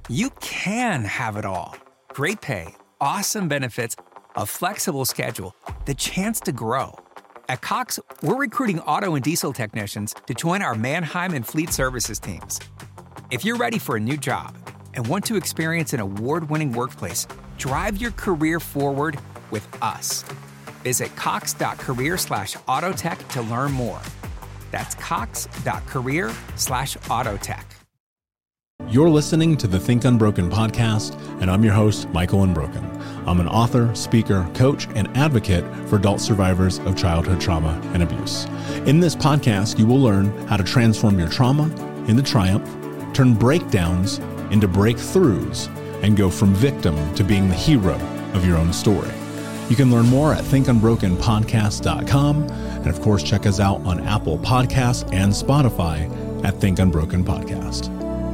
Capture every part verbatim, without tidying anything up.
You can have it all. Great pay, awesome benefits, a flexible schedule, the chance to grow. At Cox, we're recruiting auto and diesel technicians to join our Mannheim and Fleet Services teams. If you're ready for a new job and want to experience an award-winning workplace, drive your career forward with us. Visit cox.career slash autotech to learn more. That's cox.career slash autotech. You're listening to the Think Unbroken podcast, and I'm your host, Michael Unbroken. I'm an author, speaker, coach, and advocate for adult survivors of childhood trauma and abuse. In this podcast, you will learn how to transform your trauma into triumph, turn breakdowns into breakthroughs, and go from victim to being the hero of your own story. You can learn more at think unbroken podcast dot com, and of course, check us out on Apple Podcasts and Spotify at Think Unbroken Podcast.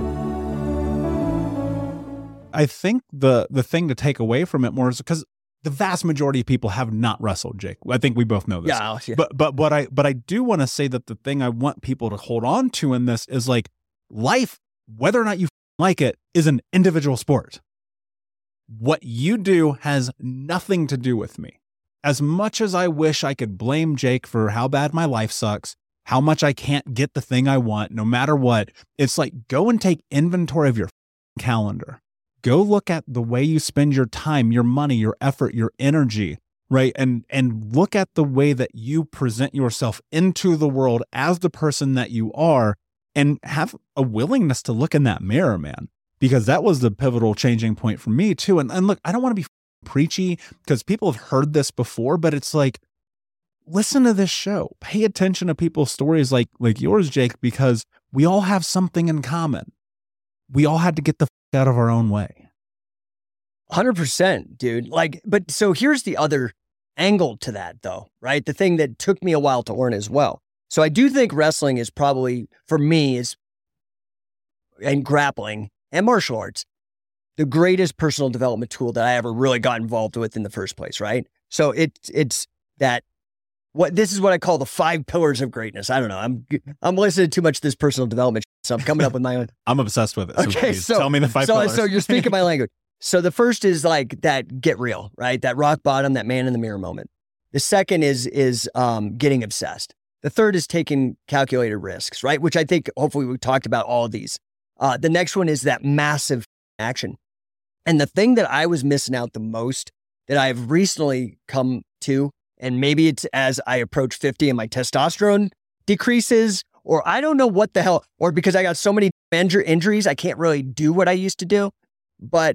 I think the the thing to take away from it more is because the vast majority of people have not wrestled, Jake. I think we both know this. Yeah, yeah. But but what I but I do want to say that the thing I want people to hold on to in this is like life, whether or not you like it, is an individual sport. What you do has nothing to do with me. As much as I wish I could blame Jake for how bad my life sucks, how much I can't get the thing I want, no matter what, it's like go and take inventory of your calendar. Go look at the way you spend your time, your money, your effort, your energy, right? And and look at the way that you present yourself into the world as the person that you are, and have a willingness to look in that mirror, man. Because that was the pivotal changing point for me too. And, and look, I don't want to be preachy because people have heard this before, but it's like, listen to this show. Pay attention to people's stories like like yours, Jake, because we all have something in common. We all had to get the f- out of our own way. one hundred percent, dude. Like, but so here's the other angle to that though, right? The thing that took me a while to learn as well. So I do think wrestling is probably, for me, is, and grappling and martial arts, the greatest personal development tool that I ever really got involved with in the first place, right? So it's it's that, what this is what I call the five pillars of greatness. I don't know. I'm I'm listening to too much to this personal development, so I'm coming up with my own. I'm obsessed with it. So Okay, please, so tell me the five so, pillars. So you're speaking my language. So the first is like that get real, right? That rock bottom, that man in the mirror moment. The second is is um, getting obsessed. The third is taking calculated risks, right? Which I think hopefully we talked about all of these. Uh, the next one is that massive action. And the thing that I was missing out the most that I've recently come to, and maybe it's as I approach fifty and my testosterone decreases, or I don't know what the hell, or because I got so many injur- injuries, I can't really do what I used to do. But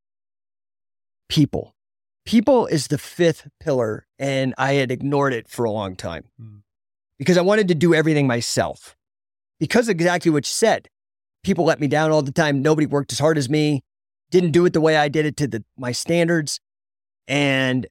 people, people is the fifth pillar, and I had ignored it for a long time mm. because I wanted to do everything myself. Because of exactly what you said, people let me down all the time. Nobody worked as hard as me, didn't do it the way I did it to the, my standards. And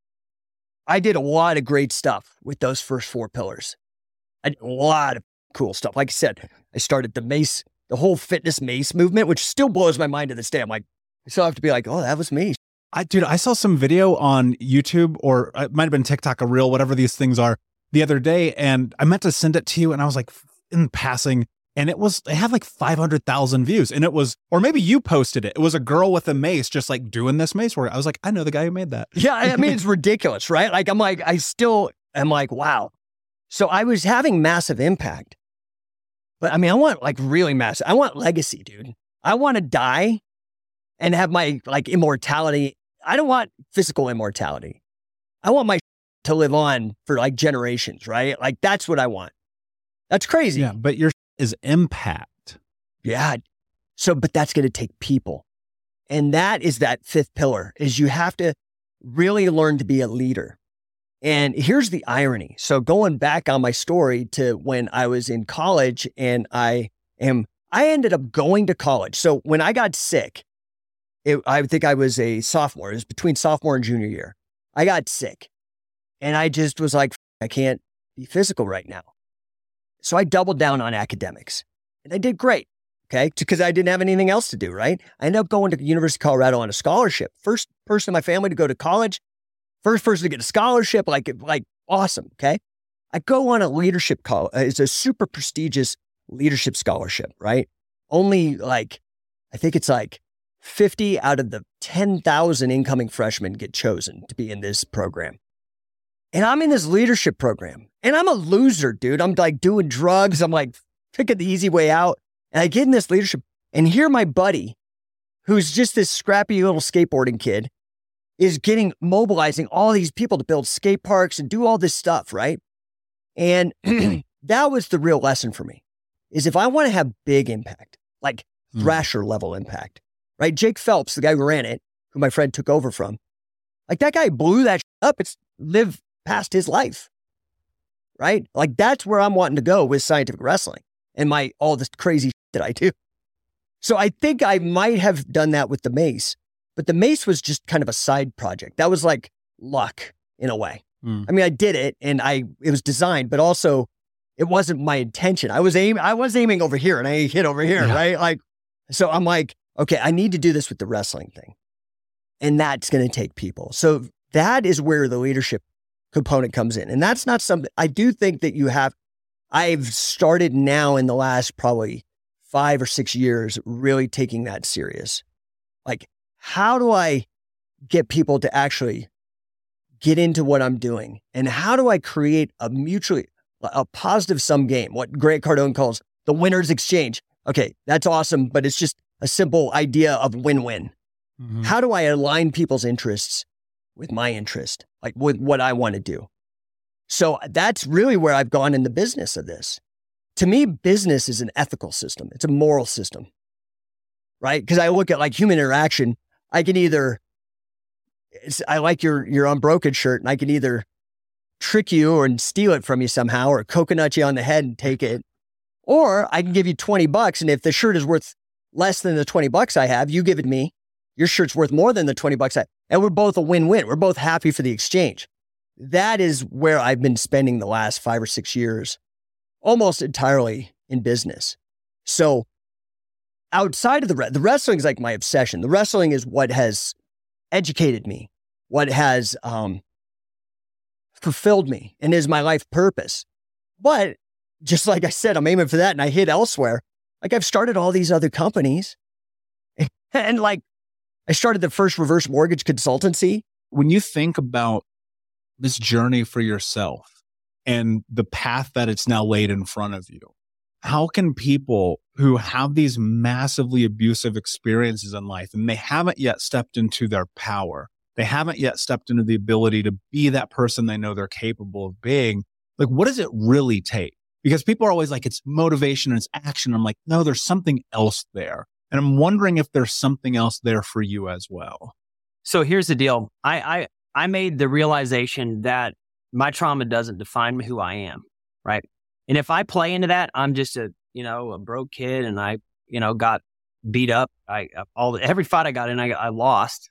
I did a lot of great stuff with those first four pillars. I did a lot of cool stuff. Like I said, I started the mace, the whole fitness mace movement, which still blows my mind to this day. I'm like, I still have to be like, oh, that was me. I, dude, I saw some video on YouTube, or it might have been TikTok, a reel, whatever these things are, the other day. And I meant to send it to you. And I was like, in passing, and it was, it had like five hundred thousand views. And it was, or maybe you posted it. It was a girl with a mace, just like doing this mace work. I was like, I know the guy who made that. Yeah. I mean, it's ridiculous, right? Like, I'm like, I still am like, wow. So I was having massive impact, but I mean, I want like really massive, I want legacy, dude. I want to die and have my like immortality. I don't want physical immortality. I want my to live on for like generations, right? Like that's what I want. That's crazy. Yeah, but your is impact. Yeah. So, but that's going to take people. And that is that fifth pillar, is you have to really learn to be a leader. And here's the irony. So going back on my story to when I was in college, and I am, I ended up going to college. So when I got sick, it, I think I was a sophomore. It was between sophomore and junior year. I got sick and I just was like, I can't be physical right now. So I doubled down on academics and I did great. Okay. Because I didn't have anything else to do. Right. I ended up going to the University of Colorado on a scholarship. First person in my family to go to college, first person to get a scholarship, like, like awesome. Okay. I go on a leadership call. It's a super prestigious leadership scholarship, right? Only like, I think it's like fifty out of the ten thousand incoming freshmen get chosen to be in this program. And I'm in this leadership program and I'm a loser, dude. I'm like doing drugs. I'm like picking the easy way out. And I get in this leadership and here my buddy, who's just this scrappy little skateboarding kid, is getting mobilizing all these people to build skate parks and do all this stuff, right? And that was the real lesson for me, is if I want to have big impact, like mm. Thrasher level impact, right? Jake Phelps, the guy who ran it, who my friend took over from, like that guy blew that up. It's lived past his life, right? Like that's where I'm wanting to go with scientific wrestling and my all this crazy that I do. So I think I might have done that with the mace, but the mace was just kind of a side project. That was like luck in a way. Mm. I mean, I did it and I it was designed, but also it wasn't my intention. I was aiming, I was aiming over here and I hit over here, yeah. right? Like, so I'm like, okay, I need to do this with the wrestling thing. And that's going to take people. So that is where the leadership component comes in. And that's not something, I do think that you have, I've started now in the last probably five or six years, really taking that serious. Like, how do I get people to actually get into what I'm doing? And how do I create a mutually, a positive sum game, what Grant Cardone calls the winner's exchange? Okay, that's awesome, but it's just a simple idea of win-win. Mm-hmm. How do I align people's interests with my interest, like with what I want to do? So that's really where I've gone in the business of this. To me, business is an ethical system. It's a moral system, right? Because I look at like human interaction. I can either, it's, I like your your Unbroken shirt, and I can either trick you or steal it from you somehow, or coconut you on the head and take it, or I can give you twenty bucks, and if the shirt is worth less than the twenty bucks I have, you give it to me. Your shirt's worth more than the twenty bucks I have, and we're both a win-win. We're both happy for the exchange. That is where I've been spending the last five or six years, almost entirely in business. So outside of the re- the wrestling is like my obsession. The wrestling is what has educated me, what has um, fulfilled me, and is my life purpose. But just like I said, I'm aiming for that, and I hit elsewhere. Like I've started all these other companies, and like I started the first reverse mortgage consultancy. When you think about this journey for yourself and the path that it's now laid in front of you, how can people who have these massively abusive experiences in life and they haven't yet stepped into their power, they haven't yet stepped into the ability to be that person they know they're capable of being, like what does it really take? Because people are always like, it's motivation and it's action. I'm like, no, there's something else there. And I'm wondering if there's something else there for you as well. So here's the deal. I, I, I made the realization that my trauma doesn't define who I am, right? And if I play into that, I'm just a, you know, a broke kid and I, you know, got beat up. I, all the, every fight I got in, I, I lost.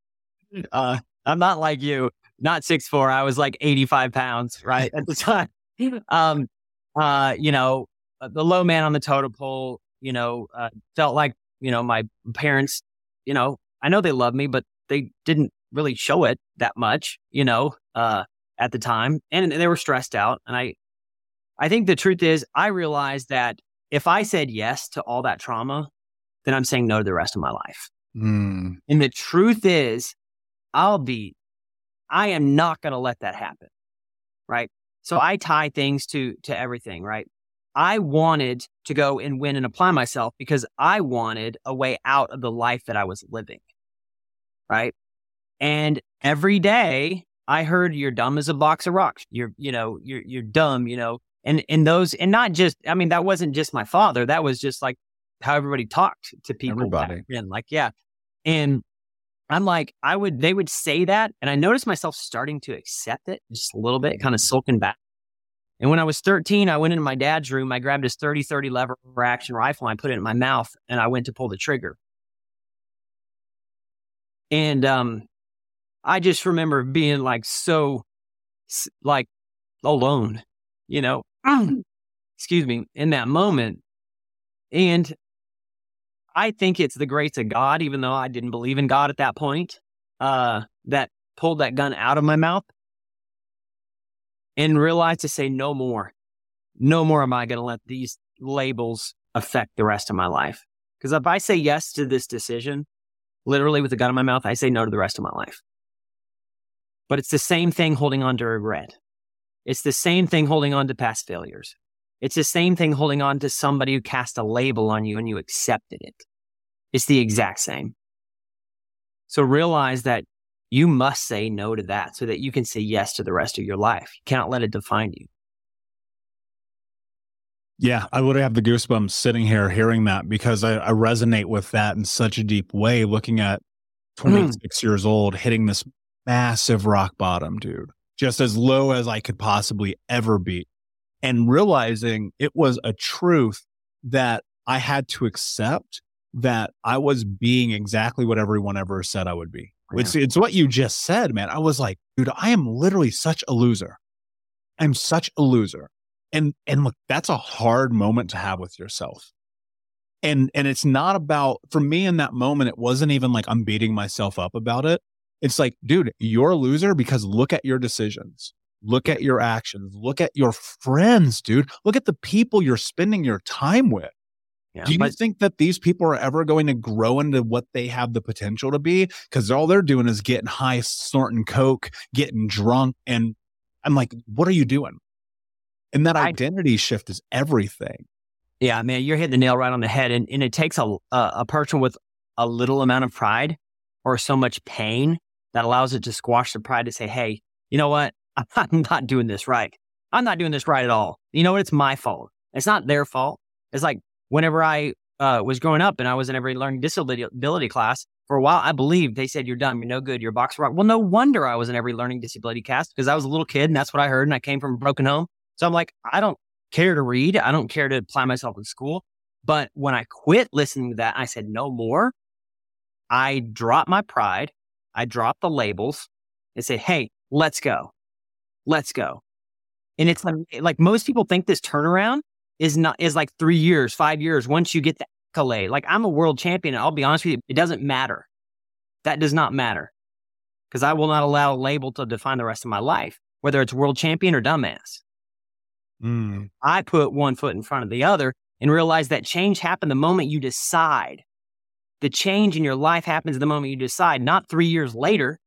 uh, I'm not like you, not six foot four. I was like eighty-five pounds, right? At the time. Um, uh, you know, the low man on the totem pole, you know, uh, felt like, you know, my parents, you know, I know they love me, but they didn't really show it that much, you know, uh, at the time. And they were stressed out. And I, I think the truth is I realized that if I said yes to all that trauma, then I'm saying no to the rest of my life. Mm. And the truth is I'll be, I am not going to let that happen. Right. So I tie things to, to everything, right? I wanted to go and win and apply myself because I wanted a way out of the life that I was living. Right. And every day I heard you're dumb as a box of rocks. You're, you know, you're, you're dumb, you know, and, and those, and not just, I mean, that wasn't just my father. That was just like how everybody talked to people. Everybody. And like, yeah. And I'm like, I would, they would say that. And I noticed myself starting to accept it just a little bit, kind of sulking back. And when I was thirteen, I went into my dad's room. I grabbed his thirty thirty lever action rifle. And I put it in my mouth and I went to pull the trigger. And, um, I just remember being like, so like alone, you know, excuse me, in that moment. And I think it's the grace of God, even though I didn't believe in God at that point, uh, that pulled that gun out of my mouth and realized to say no more. No more am I going to let these labels affect the rest of my life. Because if I say yes to this decision, literally with a gun in my mouth, I say no to the rest of my life. But it's the same thing holding on to regret. It's the same thing holding on to past failures. It's the same thing holding on to somebody who cast a label on you and you accepted it. It's the exact same. So realize that you must say no to that so that you can say yes to the rest of your life. You cannot let it define you. Yeah, I would have the goosebumps sitting here hearing that because I, I resonate with that in such a deep way, looking at twenty-six mm. years old, hitting this massive rock bottom, dude, just as low as I could possibly ever be. And realizing it was a truth that I had to accept, that I was being exactly what everyone ever said I would be. Yeah. It's, it's what you just said, man. I was like, dude, I am literally such a loser. I'm such a loser. And, and look, that's a hard moment to have with yourself. And, and it's not about, for me in that moment, it wasn't even like I'm beating myself up about it. It's like, dude, you're a loser because look at your decisions. Look at your actions. Look at your friends, dude. Look at the people you're spending your time with. Yeah, Do you but, think that these people are ever going to grow into what they have the potential to be? Because all they're doing is getting high, snorting coke, getting drunk. And I'm like, what are you doing? And that identity I, shift is everything. Yeah, man, you're hitting the nail right on the head. And, and it takes a, a, a person with a little amount of pride or so much pain that allows it to squash the pride to say, hey, you know what? I'm not doing this right. I'm not doing this right at all. You know what? It's my fault. It's not their fault. It's like whenever I uh, was growing up and I was in every learning disability class, for a while, I believed they said, you're done. You're no good. You're a box of rock. Well, no wonder I was in every learning disability class because I was a little kid and that's what I heard. And I came from a broken home. So I'm like, I don't care to read. I don't care to apply myself in school. But when I quit listening to that, I said, no more. I dropped my pride. I dropped the labels and said, hey, let's go. Let's go. And it's like, like most people think this turnaround is not, is like three years, five years. Once you get the accolade, like I'm a world champion. And I'll be honest with you, it doesn't matter. That does not matter because I will not allow a label to define the rest of my life, whether it's world champion or dumbass. Mm. I put one foot in front of the other and realize that change happened the moment you decide. The change in your life happens the moment you decide, not three years later.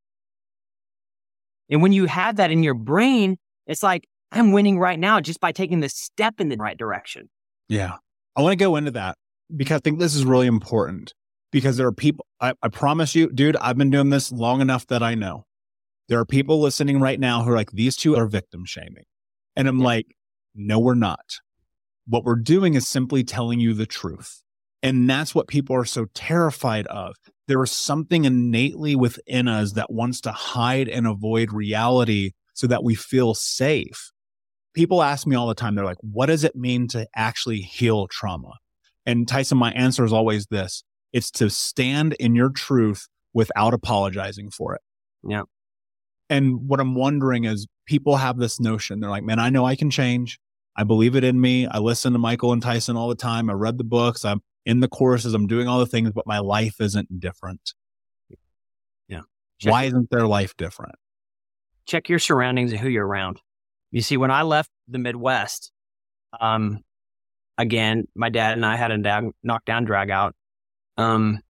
And when you have that in your brain, it's like, I'm winning right now just by taking the step in the right direction. Yeah. I want to go into that because I think this is really important because there are people, I, I promise you, dude, I've been doing this long enough that I know there are people listening right now who are like, these two are victim shaming. And I'm yeah. like, no, we're not. What we're doing is simply telling you the truth. And that's what people are so terrified of. There is something innately within us that wants to hide and avoid reality so that we feel safe. People ask me all the time, they're like, what does it mean to actually heal trauma? And Tyson, my answer is always this. It's to stand in your truth without apologizing for it. Yeah. And what I'm wondering is people have this notion. They're like, man, I know I can change. I believe it in me. I listen to Michael and Tyson all the time. I read the books. I'm in the courses. I'm doing all the things, but my life isn't different. Yeah. Check Why isn't their life different? Check your surroundings and who you're around. You see, when I left the Midwest, um, again, my dad and I had a down, knockdown drag out. Um,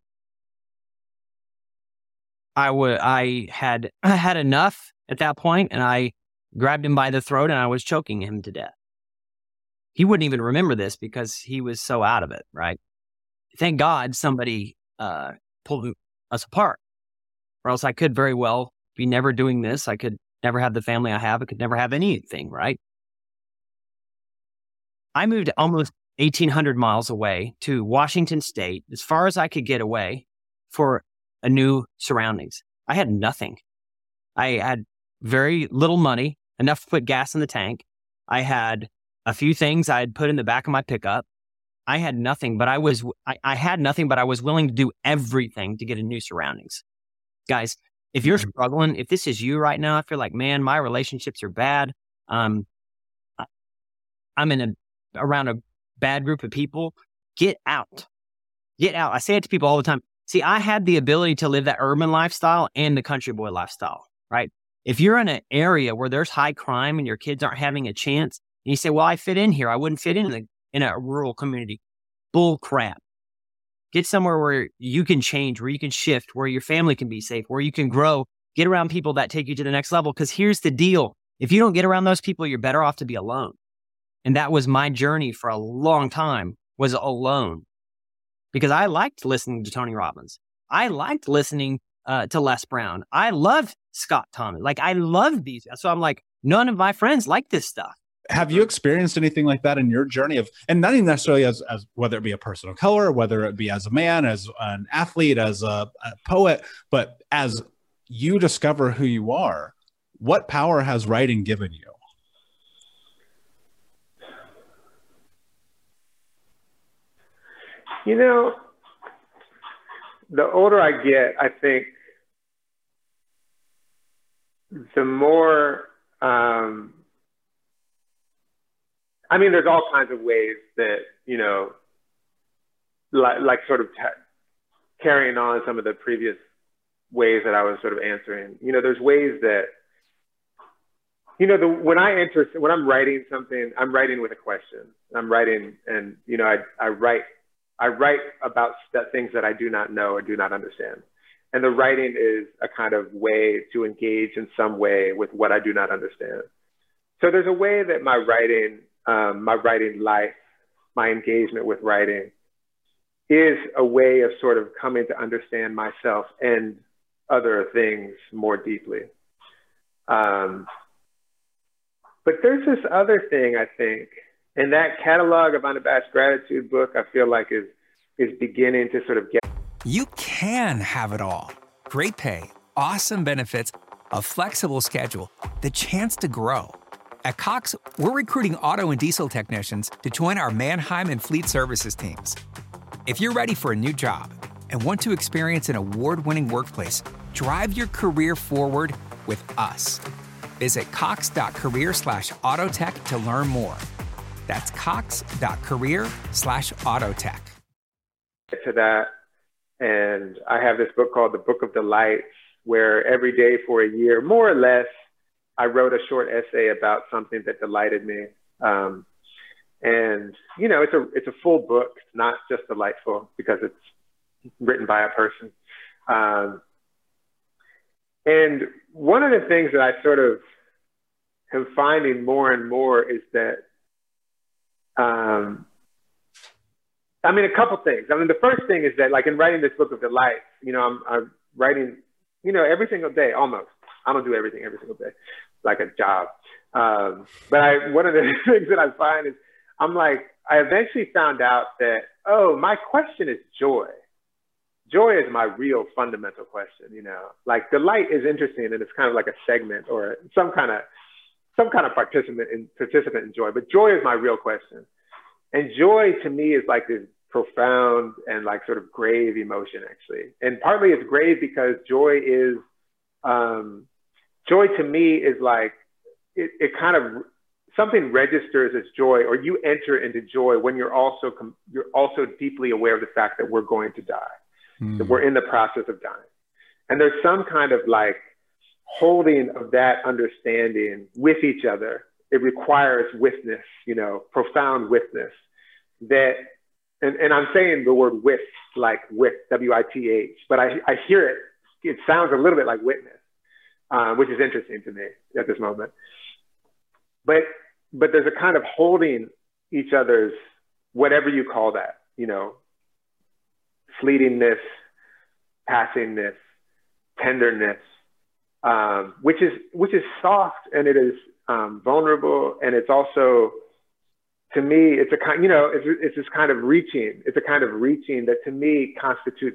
I would, I had, I had enough at that point, and I grabbed him by the throat and I was choking him to death. He wouldn't even remember this because he was so out of it, right? Thank God somebody uh, pulled us apart, or else I could very well be never doing this. I could never have the family I have. I could never have anything, right? I moved almost eighteen hundred miles away to Washington State, as far as I could get away, for a new surroundings. I had nothing. I had very little money, enough to put gas in the tank. I had a few things I had put in the back of my pickup. I had nothing, but I was, I, I had nothing, but I was willing to do everything to get a new surroundings. Guys, if you're struggling, if this is you right now, if you're like, man, my relationships are bad. Um, I'm in a, around a bad group of people. Get out. Get out. I say it to people all the time. See, I had the ability to live that urban lifestyle and the country boy lifestyle, right? If you're in an area where there's high crime and your kids aren't having a chance, and you say, well, I fit in here. I wouldn't fit in a, in a rural community. Bull crap. Get somewhere where you can change, where you can shift, where your family can be safe, where you can grow. Get around people that take you to the next level. Because here's the deal. If you don't get around those people, you're better off to be alone. And that was my journey for a long time, was alone. Because I liked listening to Tony Robbins. I liked listening uh, to Les Brown. I loved Scott Thomas. Like, I loved these. So I'm like, none of my friends like this stuff. Have you experienced anything like that in your journey of, and not even necessarily as, as whether it be a person of color, whether it be as a man, as an athlete, as a, a poet, but as you discover who you are, what power has writing given you? You know, the older I get, I think the more, um, I mean, there's all kinds of ways that, you know, like, like sort of t- carrying on some of the previous ways that I was sort of answering. You know, there's ways that, you know, the, when I enter, when I'm writing something, I'm writing with a question. I'm writing, and, you know, I, I write, I write about st- things that I do not know or do not understand. And the writing is a kind of way to engage in some way with what I do not understand. So there's a way that my writing, um, my writing life, my engagement with writing is a way of sort of coming to understand myself and other things more deeply. Um, but there's this other thing, I think, and that catalog of Unabashed Gratitude book, I feel like is, is beginning to sort of get. You can have it all. Great pay, awesome benefits, a flexible schedule, the chance to grow. At Cox, we're recruiting auto and diesel technicians to join our Mannheim and Fleet Services teams. If you're ready for a new job and want to experience an award-winning workplace, drive your career forward with us. Visit cox.career slash autotech to learn more. That's cox.career slash autotech. To that, and I have this book called The Book of Delights, where every day for a year, more or less, I wrote a short essay about something that delighted me. Um, and, you know, it's a, it's a full book, it's not just delightful because it's written by a person. Um, and one of the things that I sort of am finding more and more is that, um, I mean, a couple things. I mean, the first thing is that, like, in writing this Book of Delights, you know, I'm, I'm writing, you know, every single day, almost. I don't do everything every single day, like a job. Um, but I, one of the things that I find is I'm like, I eventually found out that, oh, my question is joy. Joy is my real fundamental question, you know, like delight is interesting and it's kind of like a segment or some kind of, some kind of participant in, participant in joy, but joy is my real question. And joy to me is like this profound and like sort of grave emotion, actually. And partly it's grave because joy is, um, joy to me is like, it, it kind of, something registers as joy, or you enter into joy when you're also, com- you're also deeply aware of the fact that we're going to die, mm. that we're in the process of dying. And there's some kind of like holding of that understanding with each other. It requires witness, you know, profound witness that, and, and I'm saying the word with, like with, W I T H, but I, I hear it, it sounds a little bit like witness, uh, which is interesting to me at this moment. But, but there's a kind of holding each other's, whatever you call that, you know, fleetingness, passingness, tenderness, um, which is, which is soft and it is, Um, vulnerable, and it's also, to me, it's a kind, you know, it's, it's this kind of reaching. It's a kind of reaching that to me constitutes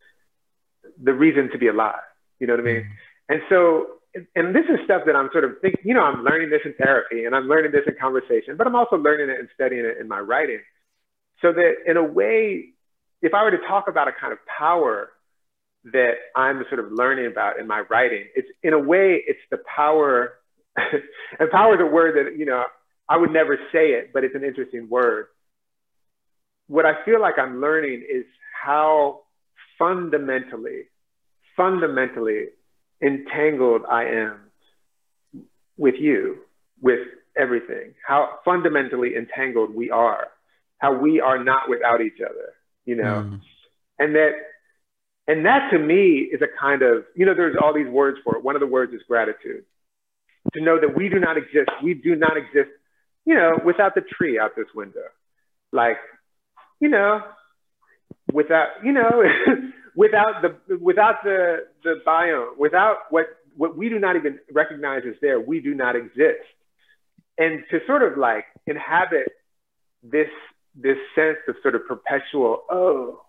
the reason to be alive. You know what I mean? Mm-hmm. And so, and this is stuff that I'm sort of thinking, you know, I'm learning this in therapy and I'm learning this in conversation, but I'm also learning it and studying it in my writing. So that in a way, if I were to talk about a kind of power that I'm sort of learning about in my writing, it's in a way, it's the power. And power is a word that, you know, I would never say it, but it's an interesting word. What I feel like I'm learning is how fundamentally, fundamentally entangled I am with you, with everything, how fundamentally entangled we are, how we are not without each other, you know, mm. And that, and that to me is a kind of, you know, there's all these words for it. One of the words is gratitude. To know that we do not exist. We do not exist, you know, without the tree out this window. Like, you know, without, you know, without the, without the, the biome, without what, what we do not even recognize is there, we do not exist. And to sort of like inhabit this, this sense of sort of perpetual, oh,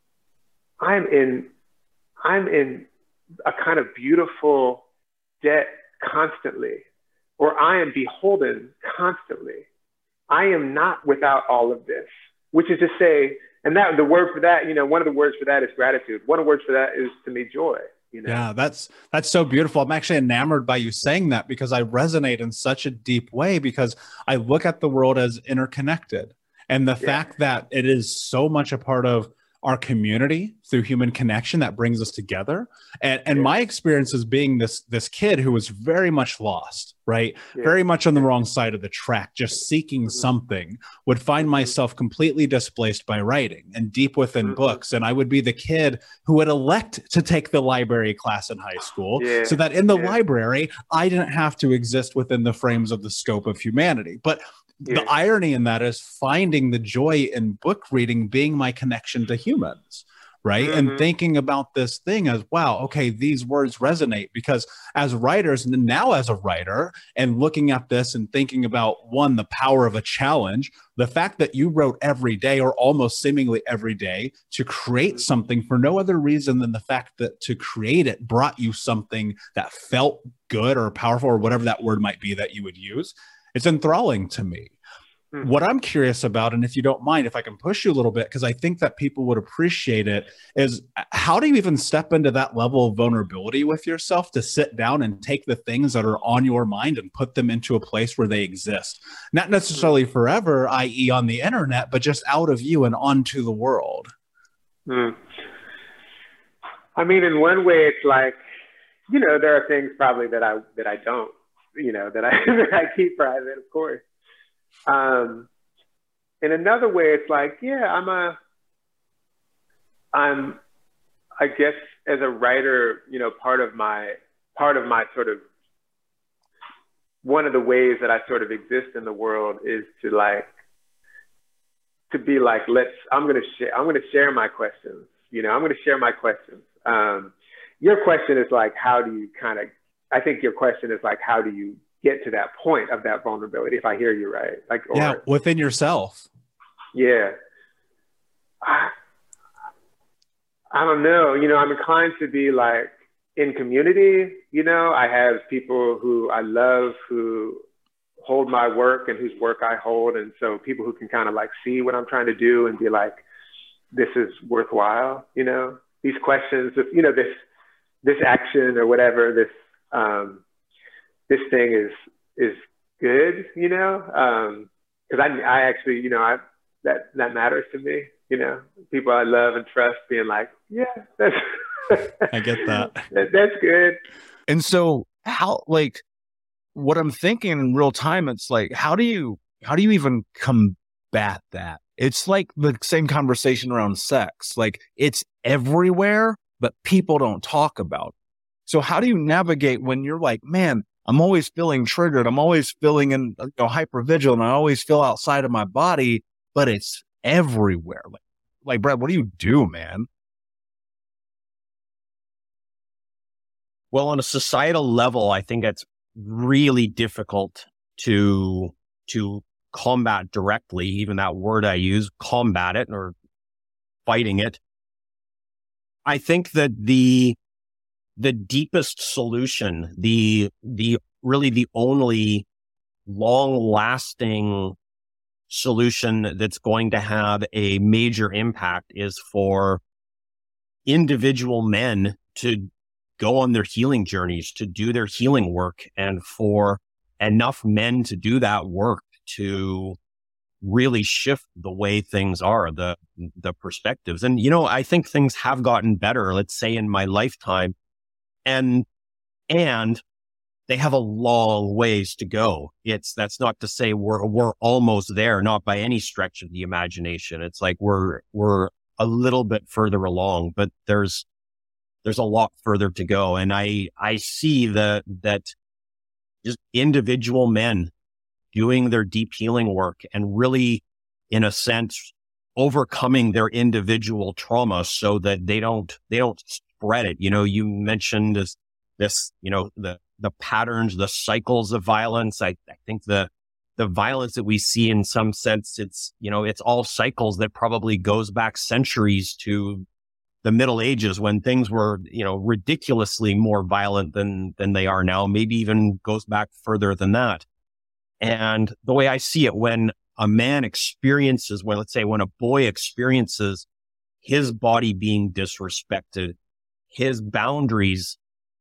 I'm in, I'm in a kind of beautiful debt constantly, or I am beholden constantly. I am not without all of this, which is to say, and that the word for that, you know, one of the words for that is gratitude. One of the words for that is to me joy. You know? Yeah, that's that's so beautiful. I'm actually enamored by you saying that because I resonate in such a deep way because I look at the world as interconnected. And the yeah. fact that it is so much a part of our community through human connection that brings us together. And, and yeah. my experience is being this, this kid who was very much lost, right? Yeah. Very much on the wrong side of the track, just seeking mm-hmm. something, would find myself completely displaced by writing and deep within mm-hmm. books. And I would be the kid who would elect to take the library class in high school yeah. so that in the yeah. library, I didn't have to exist within the frames of the scope of humanity. But yeah. the irony in that is finding the joy in book reading being my connection to humans, right? Mm-hmm. And thinking about this thing as, wow, okay, these words resonate because as writers, and now as a writer, and looking at this and thinking about, one, the power of a challenge, the fact that you wrote every day or almost seemingly every day to create something for no other reason than the fact that to create it brought you something that felt good or powerful or whatever that word might be that you would use. It's enthralling to me. Mm-hmm. What I'm curious about, and if you don't mind, if I can push you a little bit, because I think that people would appreciate it, is how do you even step into that level of vulnerability with yourself to sit down and take the things that are on your mind and put them into a place where they exist? Not necessarily mm-hmm. forever, that is on the internet, but just out of you and onto the world. Mm. I mean, in one way, it's like, you know, there are things probably that I that I don't. you know, that I, that I keep private, of course. Um, in another way, it's like, yeah, I'm a, I'm, I guess as a writer, you know, part of my, part of my sort of, one of the ways that I sort of exist in the world is to like, to be like, let's, I'm going to share, I'm going to share my questions, you know, I'm going to share my questions. Um, your question is like, how do you kind of, I think your question is like, how do you get to that point of that vulnerability? If I hear you right, like, or, yeah, within yourself. Yeah. I, I don't know. You know, I'm inclined to be like in community, you know, I have people who I love who hold my work and whose work I hold. And so people who can kind of like see what I'm trying to do and be like, this is worthwhile, you know, these questions of, you know, this, this action or whatever, this, um, this thing is, is good, you know? Um, cause I, I actually, you know, I, that, that matters to me, you know, people I love and trust being like, yeah, that's, I get that. that. That's good. And so how, like what I'm thinking in real time, it's like, how do you, how do you even combat that? It's like the same conversation around sex. Like it's everywhere, but people don't talk about it. So how do you navigate when you're like, man, I'm always feeling triggered. I'm always feeling in, you know, hypervigilant. I always feel outside of my body, but it's everywhere. Like, like, Brad, what do you do, man? Well, on a societal level, I think it's really difficult to, to combat directly, even that word I use, combat it or fighting it. I think that the, the deepest solution, the, the really the only long lasting solution that's going to have a major impact is for individual men to go on their healing journeys, to do their healing work, and for enough men to do that work to really shift the way things are, the, the perspectives. And, you know, I think things have gotten better, let's say in my lifetime. And, and they have a long ways to go. It's, that's not to say we're, we're almost there, not by any stretch of the imagination. It's like we're, we're a little bit further along, but there's, there's a lot further to go. And I, I see that, that just individual men doing their deep healing work and really, in a sense, overcoming their individual trauma so that they don't, they don't spread it. You know, you mentioned this, this, you know, the, the patterns, the cycles of violence. I, I think the, the violence that we see in some sense, it's, you know, it's all cycles that probably goes back centuries to the Middle Ages when things were, you know, ridiculously more violent than, than they are now, maybe even goes back further than that. And the way I see it, when a man experiences, when let's say when a boy experiences his body being disrespected, his boundaries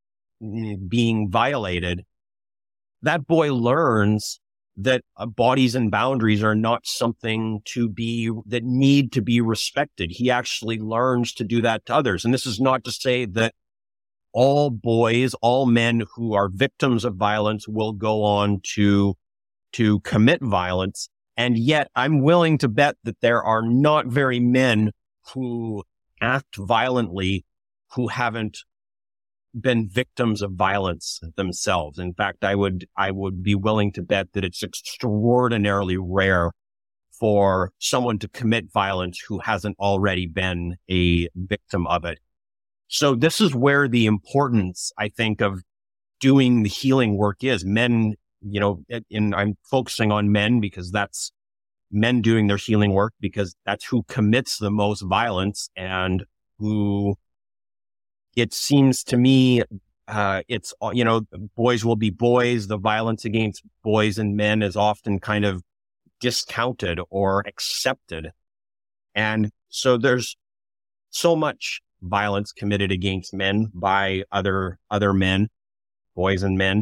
being violated, that boy learns that uh, bodies and boundaries are not something to be, that need to be respected. He actually learns to do that to others. And this is not to say that all boys, all men who are victims of violence will go on to, to commit violence. And yet I'm willing to bet that there are not very men who act violently who haven't been victims of violence themselves. In fact, I would, I would be willing to bet that it's extraordinarily rare for someone to commit violence who hasn't already been a victim of it. So this is where the importance, I think, of doing the healing work is. Men, you know, and I'm focusing on men because that's men doing their healing work, because that's who commits the most violence and who, it seems to me, uh, it's, you know, boys will be boys. The violence against boys and men is often kind of discounted or accepted. And so there's so much violence committed against men by other, other men, boys and men.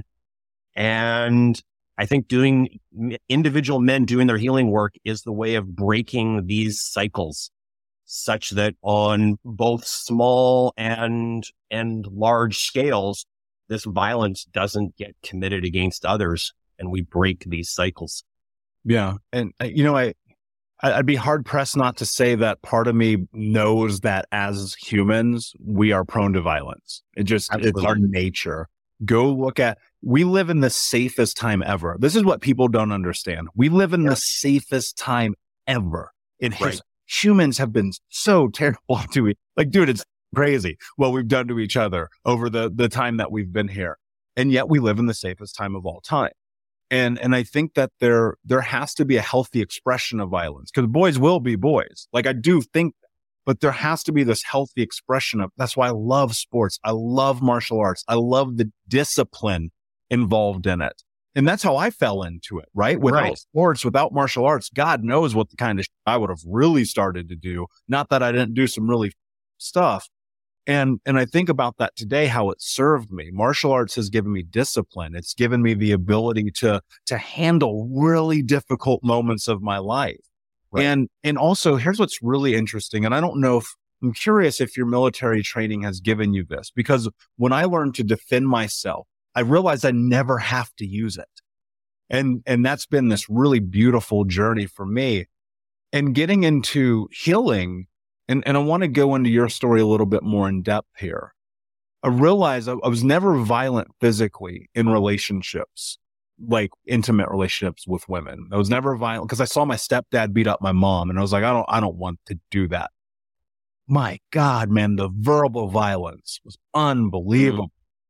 And I think doing individual men doing their healing work is the way of breaking these cycles, such that on both small and, and large scales, this violence doesn't get committed against others and we break these cycles. Yeah. And, uh, you know, I, I'd be hard pressed not to say that part of me knows that as humans, we are prone to violence. It just, Absolutely. It's our nature. Go look at, we live in the safest time ever. This is what people don't understand. We live in yeah. the safest time ever in history. Right. Humans have been so terrible to each, like, dude, it's crazy what we've done to each other over the, the time that we've been here. And yet we live in the safest time of all time. And, and I think that there, there has to be a healthy expression of violence, because boys will be boys. Like, I do think that, but there has to be this healthy expression of, that's why I love sports. I love martial arts. I love the discipline involved in it. And that's how I fell into it, right? Without right. sports, without martial arts, God knows what the kind of shit I would have really started to do. Not that I didn't do some really stuff. And, and I think about that today, how it served me. Martial arts has given me discipline. It's given me the ability to, to handle really difficult moments of my life. Right. And, and also here's what's really interesting. And I don't know if, I'm curious if your military training has given you this, because when I learned to defend myself, I realized I never have to use it. And, and that's been this really beautiful journey for me. And getting into healing, and, and I want to go into your story a little bit more in depth here. I realized I, I was never violent physically in relationships, like intimate relationships with women. I was never violent because I saw my stepdad beat up my mom, and I was like, I don't, I don't want to do that. My God, man, the verbal violence was unbelievable. Mm.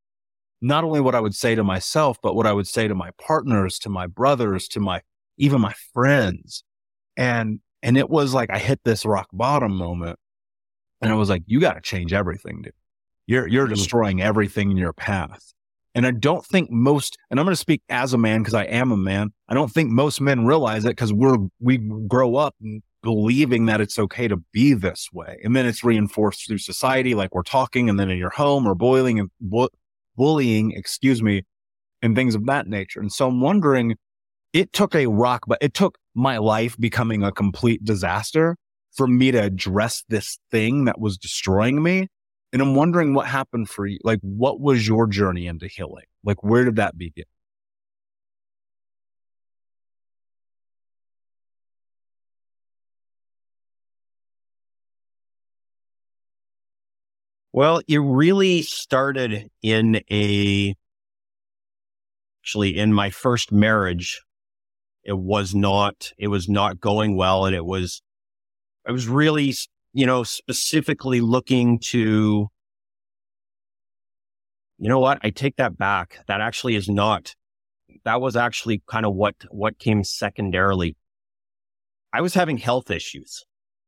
Not only what I would say to myself, but what I would say to my partners, to my brothers, to my, even my friends. And, and it was like, I hit this rock bottom moment, and I was like, you got to change everything, dude. You're, you're destroying everything in your path. And I don't think most, and I'm going to speak as a man because I am a man. I don't think most men realize it, because we're, we grow up believing that it's okay to be this way. And then it's reinforced through society, like we're talking, and then in your home or boiling and bu- bullying, excuse me, and things of that nature. And so I'm wondering, it took a rock, but it took my life becoming a complete disaster for me to address this thing that was destroying me. And I'm wondering what happened for you. Like, what was your journey into healing? Like, where did that begin? Well, it really started in a, actually in my first marriage. It was not, it was not going well. And it was, I was really, you know, specifically looking to, you know what? I take that back. That actually is not, that was actually kind of what, what came secondarily. I was having health issues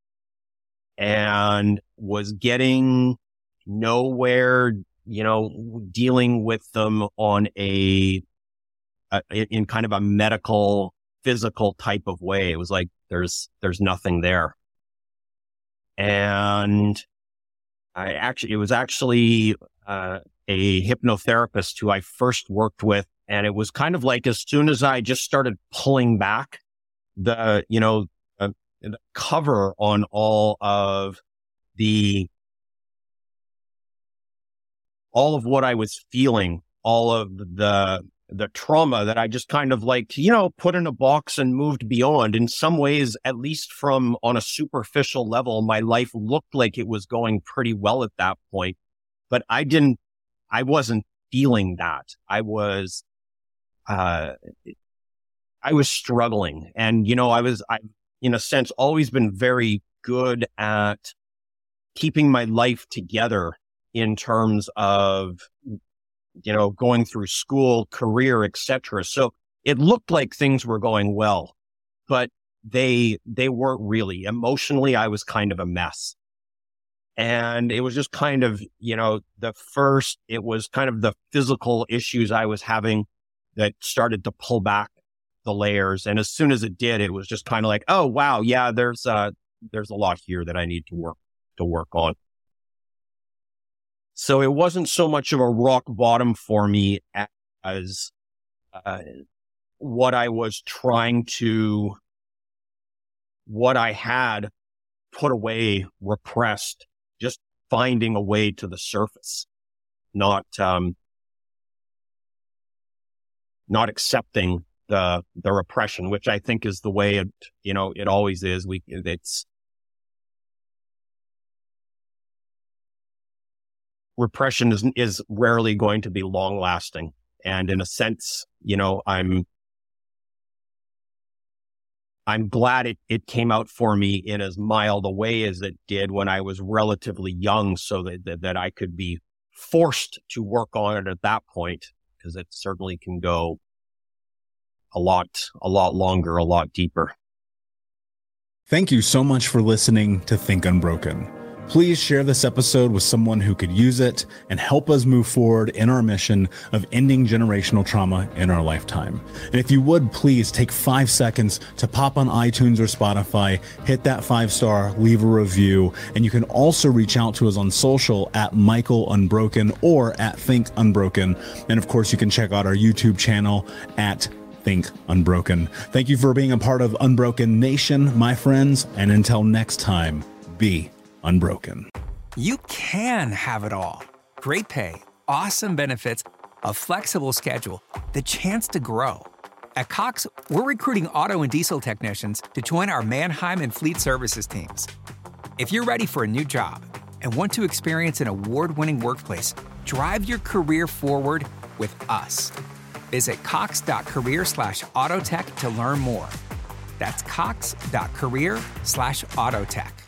and was getting nowhere, you know, dealing with them on a, a, in kind of a medical, physical type of way. It was like, there's, there's nothing there. And I actually, it was actually, uh, a hypnotherapist who I first worked with. And it was kind of like, as soon as I just started pulling back the, you know, uh, the cover on all of the, all of what I was feeling, all of the, the trauma that I just kind of like, you know, put in a box and moved beyond. In some ways, at least from on a superficial level, my life looked like it was going pretty well at that point, but I didn't, I wasn't feeling that. I was, uh, I was struggling. And, you know, I was, I, in a sense, always been very good at keeping my life together in terms of, you know, going through school, career, et cetera. So it looked like things were going well, but they, they weren't really. Emotionally, I was kind of a mess. And it was just kind of, you know, the first, it was kind of the physical issues I was having that started to pull back the layers. And as soon as it did, it was just kind of like, oh, wow, yeah, there's, uh, there's a lot here that I need to work, to work on. So it wasn't so much of a rock bottom for me as uh, what I was trying to, what I had put away, repressed, just finding a way to the surface, not um, not accepting the the repression, which I think is the way it, you know, it always is. We it's. Repression is, is rarely going to be long lasting. And in a sense, you know, I'm, I'm glad it, it came out for me in as mild a way as it did when I was relatively young, so that, that, that I could be forced to work on it at that point, because it certainly can go a lot, a lot longer, a lot deeper. Thank you so much for listening to Think Unbroken. Please share this episode with someone who could use it and help us move forward in our mission of ending generational trauma in our lifetime. And if you would, please take five seconds to pop on iTunes or Spotify, hit that five star, leave a review, and you can also reach out to us on social at Michael Unbroken or at Think Unbroken. And of course, you can check out our YouTube channel at Think Unbroken. Thank you for being a part of Unbroken Nation, my friends. And until next time, be unbroken. You can have it all. Great pay, awesome benefits, a flexible schedule, the chance to grow. At Cox, we're recruiting auto and diesel technicians to join our Mannheim and Fleet Services teams. If you're ready for a new job and want to experience an award-winning workplace, drive your career forward with us. Visit cox.career slash autotech to learn more. That's cox.career slash autotech.